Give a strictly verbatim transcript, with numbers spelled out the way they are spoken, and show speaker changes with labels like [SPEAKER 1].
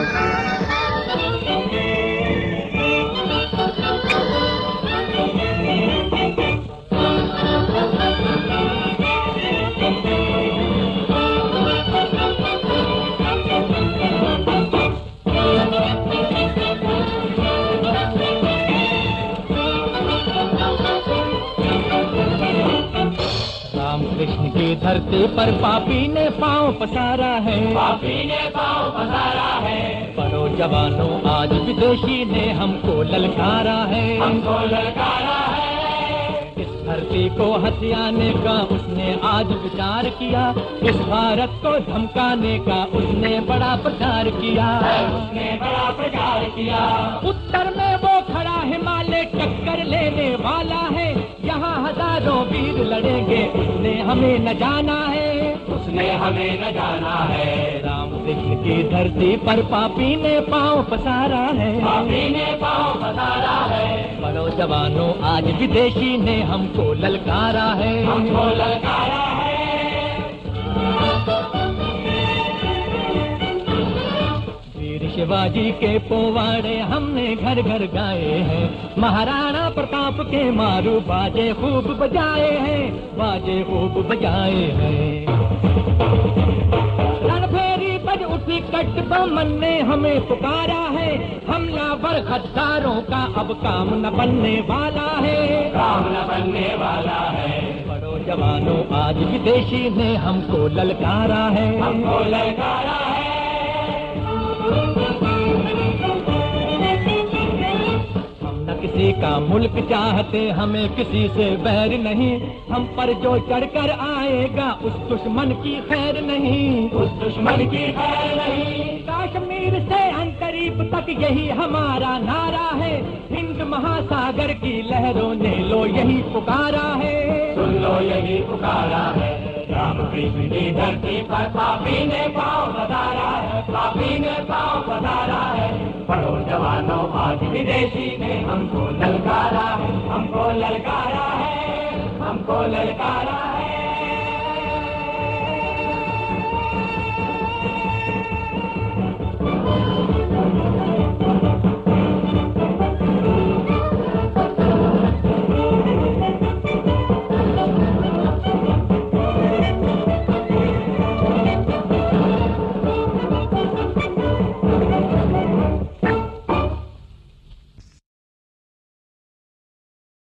[SPEAKER 1] कृष्ण की धरती पर पापी ने पांव पसारा है,
[SPEAKER 2] पापी ने पांव पसारा है।
[SPEAKER 1] पढ़ो जवानों आज विदेशी ने हमको ललकारा है,
[SPEAKER 2] हमको ललकारा है।
[SPEAKER 1] इस धरती को हथियाने का उसने आज विचार किया, इस भारत को धमकाने का उसने बड़ा प्रचार किया,
[SPEAKER 2] उसने बड़ा प्रचार किया।
[SPEAKER 1] उत्तर में वो खड़ा हिमालय टक्कर लेने वाला है, यहाँ हजारों वीर लड़ेंगे उसने हमें न जाना है,
[SPEAKER 2] उसने हमें न जाना है।
[SPEAKER 1] राम कृष्ण की धरती पर पापी ने पांव पसारा है,
[SPEAKER 2] पापी ने पांव पसारा है।
[SPEAKER 1] बड़ो जवानों आज विदेशी ने हमको ललकारा है,
[SPEAKER 2] हमको ललकारा है।
[SPEAKER 1] वीर शिवाजी के पोवाड़े हमने घर घर गाए हैं, महाराणा प्रताप के मारू बाजे खूब बजाए हैं, बाजे खूब बजाए हैं। रणभेरी बज उठी कटबमन ने हमें पुकारा है, हमलावर गद्दारों का अब काम न बनने वाला है,
[SPEAKER 2] काम न बनने वाला है।
[SPEAKER 1] बड़ो जवानों आज विदेशी ने हमको ललकारा है,
[SPEAKER 2] हमको ललकारा है।
[SPEAKER 1] किसी का मुल्क चाहते हमें किसी से बैर नहीं, हम पर जो चढ़कर आएगा उस दुश्मन की खैर नहीं,
[SPEAKER 2] उस दुश्मन की खैर नहीं।
[SPEAKER 1] कश्मीर से अंतरीप तक यही हमारा नारा है, हिंद महासागर की लहरों ने लो यही पुकारा है,
[SPEAKER 2] सुन लो यही पुकारा है। राम कृष्ण की धरती पर पापी ने पांव पसारा है, पापी ने पांव पसारा है। पढ़ो जवानों आज विदेशी ने हमको ललकारा है, हमको ललकारा है, हमको ललकारा है।